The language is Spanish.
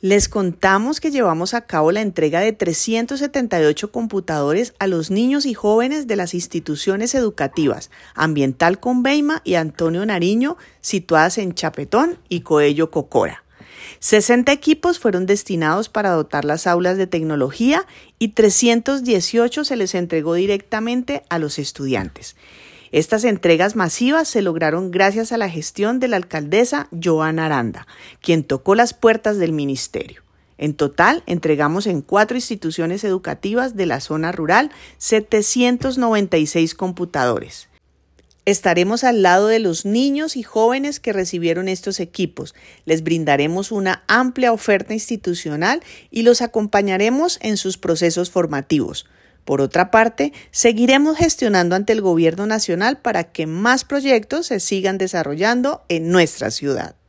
Les contamos que llevamos a cabo la entrega de 378 computadores a los niños y jóvenes de las instituciones educativas Ambiental Conveima y Antonio Nariño, situadas en Chapetón y Coello Cocora. 60 equipos fueron destinados para dotar las aulas de tecnología y 318 se les entregó directamente a los estudiantes. Estas entregas masivas se lograron gracias a la gestión de la alcaldesa Joana Aranda, quien tocó las puertas del ministerio. En total, entregamos en 4 instituciones educativas de la zona rural 796 computadores. Estaremos al lado de los niños y jóvenes que recibieron estos equipos. Les brindaremos una amplia oferta institucional y los acompañaremos en sus procesos formativos. Por otra parte, seguiremos gestionando ante el Gobierno Nacional para que más proyectos se sigan desarrollando en nuestra ciudad.